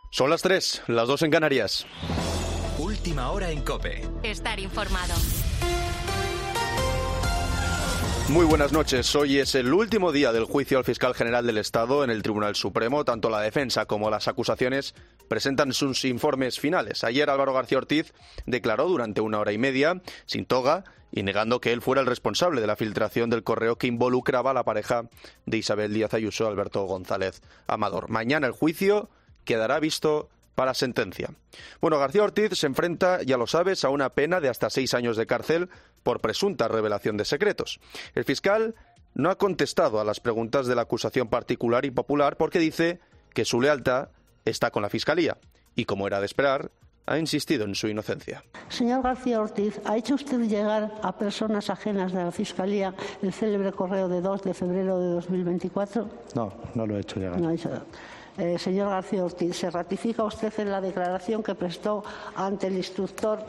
Son las 3, las 2 en Canarias. Última hora en COPE. Estar informado. Muy buenas noches. Hoy es el último día del juicio al fiscal general del Estado en el Tribunal Supremo. Tanto la defensa como las acusaciones presentan sus informes finales. Ayer Álvaro García Ortiz declaró durante 1 hora y media, sin toga, y negando que él fuera el responsable de la filtración del correo que involucraba a la pareja de Isabel Díaz Ayuso, Alberto González Amador. Mañana el juicio quedará visto para sentencia. Bueno, García Ortiz se enfrenta, ya lo sabes, a una pena de hasta 6 años de cárcel por presunta revelación de secretos. El fiscal no ha contestado a las preguntas de la acusación particular y popular porque dice que su lealtad está con la Fiscalía y, como era de esperar, ha insistido en su inocencia. Señor García Ortiz, ¿ha hecho usted llegar a personas ajenas de la Fiscalía el célebre correo de 2 de febrero de 2024? No, no lo he hecho llegar. No ha hecho. Señor García Ortiz, ¿se ratifica usted en la declaración que prestó ante el instructor,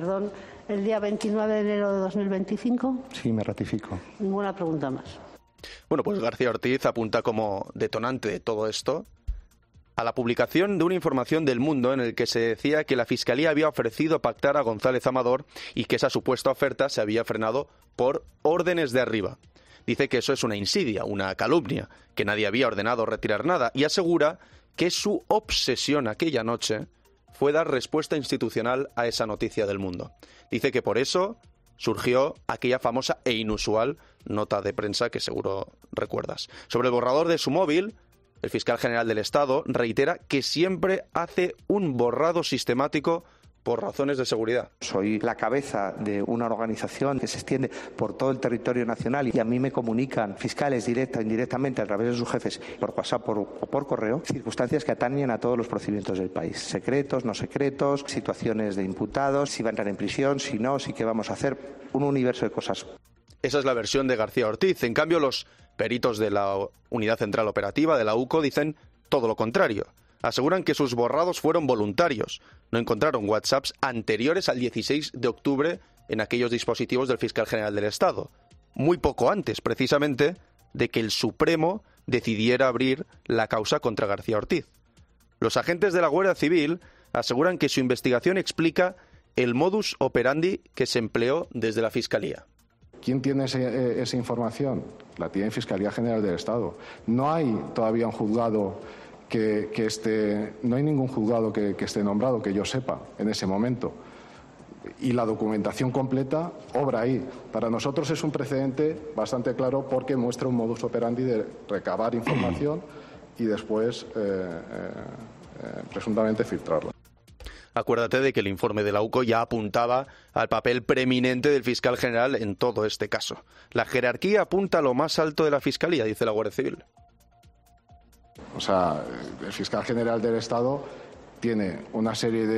el día 29 de enero de 2025? Sí, me ratifico. Ninguna pregunta más. Bueno, pues García Ortiz apunta como detonante de todo esto a la publicación de una información del Mundo en el que se decía que la Fiscalía había ofrecido pactar a González Amador y que esa supuesta oferta se había frenado por órdenes de arriba. Dice que eso es una insidia, una calumnia, que nadie había ordenado retirar nada y asegura que su obsesión aquella noche fue dar respuesta institucional a esa noticia del Mundo. Dice que por eso surgió aquella famosa e inusual nota de prensa que seguro recuerdas. Sobre el borrador de su móvil, el fiscal general del Estado reitera que siempre hace un borrado sistemático por razones de seguridad. Soy la cabeza de una organización que se extiende por todo el territorio nacional y a mí me comunican fiscales directa e indirectamente a través de sus jefes por WhatsApp o por correo circunstancias que atañen a todos los procedimientos del país. Secretos, no secretos, situaciones de imputados, si va a entrar en prisión, si no, si qué vamos a hacer, un universo de cosas. Esa es la versión de García Ortiz. En cambio, los peritos de la Unidad Central Operativa de la UCO dicen todo lo contrario. Aseguran que sus borrados fueron voluntarios. No encontraron WhatsApps anteriores al 16 de octubre en aquellos dispositivos del fiscal general del Estado. Muy poco antes, precisamente, de que el Supremo decidiera abrir la causa contra García Ortiz. Los agentes de la Guardia Civil aseguran que su investigación explica el modus operandi que se empleó desde la Fiscalía. ¿Quién tiene esa información? La tiene Fiscalía General del Estado. No hay todavía un juzgado no hay ningún juzgado que esté nombrado, que yo sepa, en ese momento. Y la documentación completa obra ahí. Para nosotros es un precedente bastante claro porque muestra un modus operandi de recabar información y después presuntamente filtrarla. Acuérdate de que el informe de la UCO ya apuntaba al papel preeminente del fiscal general en todo este caso. La jerarquía apunta a lo más alto de la Fiscalía, dice la Guardia Civil. O sea, el fiscal general del Estado tiene una serie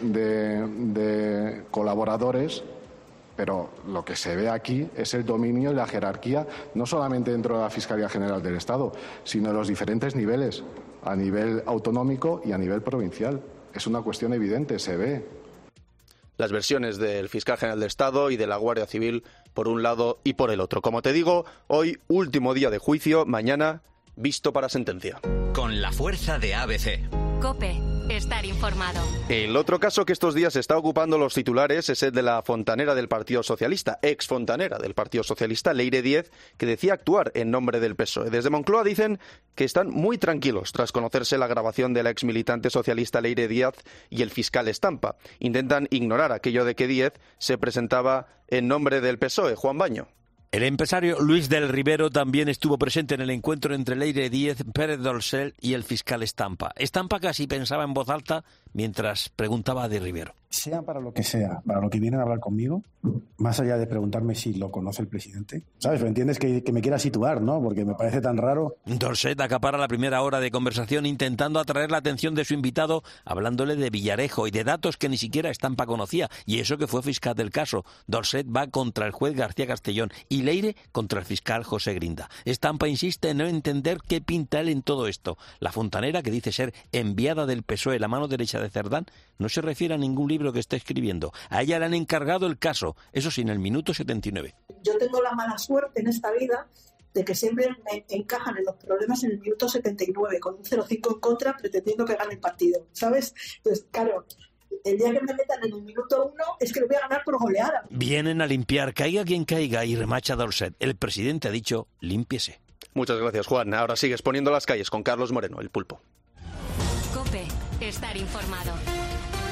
de colaboradores, pero lo que se ve aquí es el dominio y la jerarquía, no solamente dentro de la Fiscalía General del Estado, sino en los diferentes niveles, a nivel autonómico y a nivel provincial. Es una cuestión evidente, se ve. Las versiones del fiscal general de Estado y de la Guardia Civil por un lado y por el otro. Como te digo, hoy último día de juicio, mañana visto para sentencia. Con la fuerza de ABC. COPE. Estar informado. El otro caso que estos días está ocupando los titulares es el de la fontanera del Partido Socialista, ex fontanera del Partido Socialista, Leire Díez, que decía actuar en nombre del PSOE. Desde Moncloa dicen que están muy tranquilos tras conocerse la grabación de la ex militante socialista Leire Díez y el fiscal Estampa. Intentan ignorar aquello de que Díez se presentaba en nombre del PSOE. Juan Baño. El empresario Luis del Rivero también estuvo presente en el encuentro entre Leire Díez, Pérez Dorsal y el fiscal Estampa. Estampa casi pensaba en voz alta mientras preguntaba a del Rivero. Sea para lo que sea, para lo que vienen a hablar conmigo, más allá de preguntarme si lo conoce el presidente, ¿sabes? Pero entiendes que me quiera situar, ¿no? Porque me parece tan raro. Dorset acapara la primera hora de conversación intentando atraer la atención de su invitado, hablándole de Villarejo y de datos que ni siquiera Estampa conocía, y eso que fue fiscal del caso. Dorset va contra el juez García Castellón y Leire contra el fiscal José Grinda. Estampa insiste en no entender qué pinta él en todo esto. La fontanera, que dice ser enviada del PSOE, la mano derecha de Cerdán, no se refiere a ningún libro que esté escribiendo. A ella le han encargado el caso, eso sí, en el minuto 79. Yo tengo la mala suerte en esta vida de que siempre me encajan en los problemas en el minuto 79, con un 0-5 en contra, pretendiendo que gane el partido, ¿sabes? Entonces, claro, el día que me metan en el minuto 1 es que lo voy a ganar por goleada. Vienen a limpiar, caiga quien caiga, y remacha Dolcet. El presidente ha dicho, límpiese. Muchas gracias, Juan. Ahora sigues poniendo las calles con Carlos Moreno, el pulpo. COPE. Estar informado.